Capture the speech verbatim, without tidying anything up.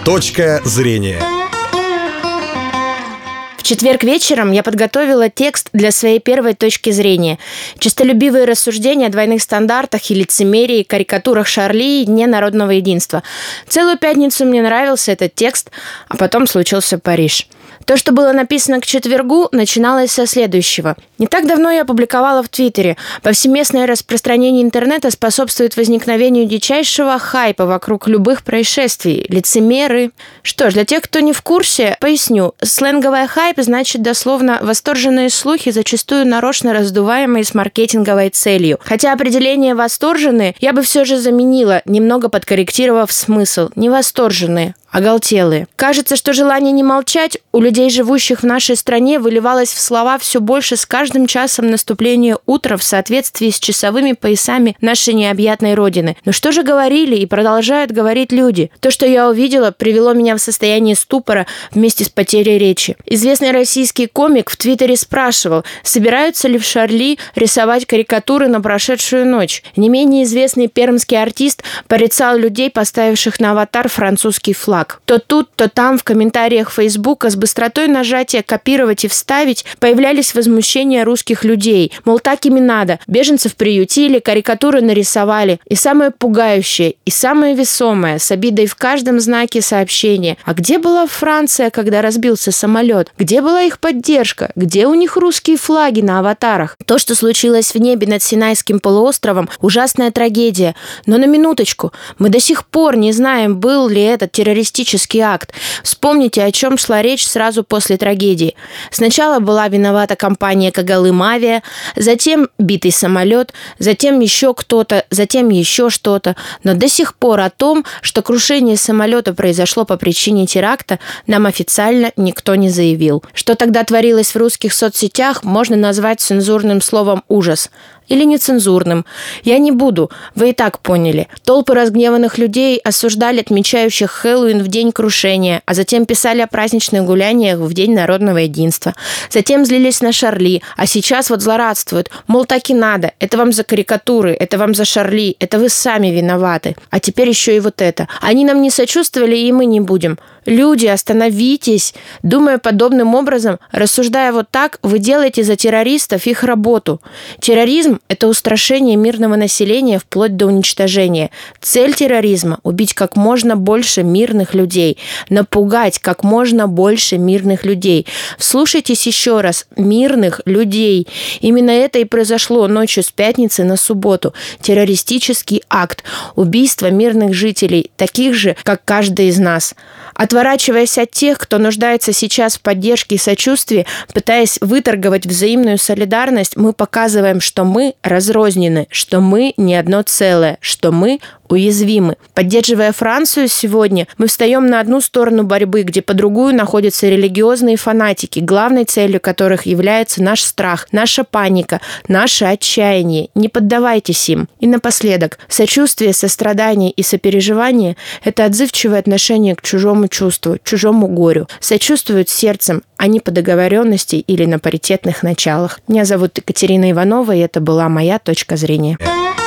Точка зрения. В четверг вечером я подготовила текст для своей первой точки зрения. Честолюбивые рассуждения о двойных стандартах и лицемерии, карикатурах Шарли и Дне народного единства. Целую пятницу мне нравился этот текст, а потом случился Париж. То, что было написано к четвергу, начиналось со следующего. Не так давно я опубликовала в Твиттере: повсеместное распространение интернета способствует возникновению дичайшего хайпа вокруг любых происшествий. Лицемеры. Что ж, для тех, кто не в курсе, поясню. Сленговая хайп значит дословно восторженные слухи, зачастую нарочно раздуваемые с маркетинговой целью. Хотя определение «восторженные» я бы все же заменила, немного подкорректировав смысл. Не восторженные, оголтелые. Кажется, что желание не молчать у людей, живущих в нашей стране, выливалось в слова все больше с каждым часом наступления утра в соответствии с часовыми поясами нашей необъятной родины. Но что же говорили и продолжают говорить люди? То, что я увидела, привело меня в состояние ступора вместе с потерей речи. Известный российский комик в Твиттере спрашивал, собираются ли в Шарли рисовать карикатуры на прошедшую ночь. Не менее известный пермский артист порицал людей, поставивших на аватар французский флаг. То тут, то там в комментариях Фейсбука с быстротой нажатия «копировать» и «вставить» появлялись возмущения русских людей. Мол, так им и надо. Беженцев приютили, карикатуры нарисовали. И самое пугающее, и самое весомое, с обидой в каждом знаке сообщения. А где была Франция, когда разбился самолет? Где была их поддержка? Где у них русские флаги на аватарах? То, что случилось в небе над Синайским полуостровом, ужасная трагедия. Но на минуточку, мы до сих пор не знаем, был ли этот террористический акт. Вспомните, о чем шла речь сразу после трагедии. Сначала была виновата компания «Когалым Авиа», затем битый самолет, затем еще кто-то, затем еще что-то. Но до сих пор о том, что крушение самолета произошло по причине теракта, нам официально никто не заявил. Что тогда творилось в русских соцсетях, можно назвать цензурным словом «ужас». Или нецензурным. Я не буду, вы и так поняли. Толпы разгневанных людей осуждали отмечающих Хэллоуин в день крушения, а затем писали о праздничных гуляниях в День народного единства. Затем злились на Шарли, а сейчас вот злорадствуют. Мол, так и надо. Это вам за карикатуры, это вам за Шарли, это вы сами виноваты. А теперь еще и вот это. Они нам не сочувствовали, и мы не будем. Люди, остановитесь. Думая подобным образом, рассуждая вот так, вы делаете за террористов их работу. Терроризм – это устрашение мирного населения вплоть до уничтожения. Цель терроризма – убить как можно больше мирных людей, напугать как можно больше мирных людей. Вслушайтесь еще раз. Мирных людей. Именно это и произошло ночью с пятницы на субботу. Террористический акт. Убийство мирных жителей, таких же, как каждый из нас. Отворачиваясь от тех, кто нуждается сейчас в поддержке и сочувствии, пытаясь выторговать взаимную солидарность, мы показываем, что мы разрознены, что мы не одно целое, что мы уязвимы. Поддерживая Францию сегодня, мы встаем на одну сторону борьбы, где по другую находятся религиозные фанатики, главной целью которых является наш страх, наша паника, наше отчаяние. Не поддавайтесь им. И напоследок, сочувствие, сострадание и сопереживание – это отзывчивое отношение к чужому чувству, чужому горю. Сочувствуют сердцем, а не по договоренности или на паритетных началах. Меня зовут Екатерина Иванова, и это была моя точка зрения.